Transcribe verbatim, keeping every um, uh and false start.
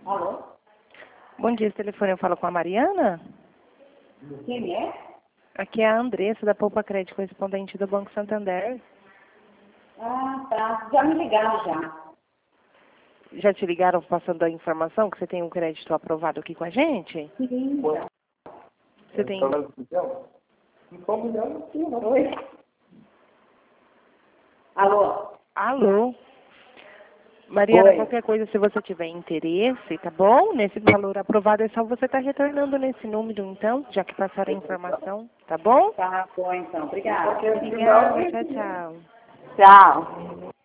Alô? Bom dia, esse telefone eu falo com a Mariana? Quem é? Aqui é a Andressa, da Poupa Crédito, correspondente do Banco Santander. Ah, tá. Já me ligaram já. Já te ligaram passando a informação que você tem um crédito aprovado aqui com a gente? Sim, já. Você tem... Oi? Alô? Alô? Mariana, Oi. qualquer coisa, se você tiver interesse, tá bom? Nesse valor aprovado, é só você estar retornando nesse número, então, já que passaram a informação, tá bom? Tá bom, então. Obrigada. Obrigada, tchau, tchau. Tchau.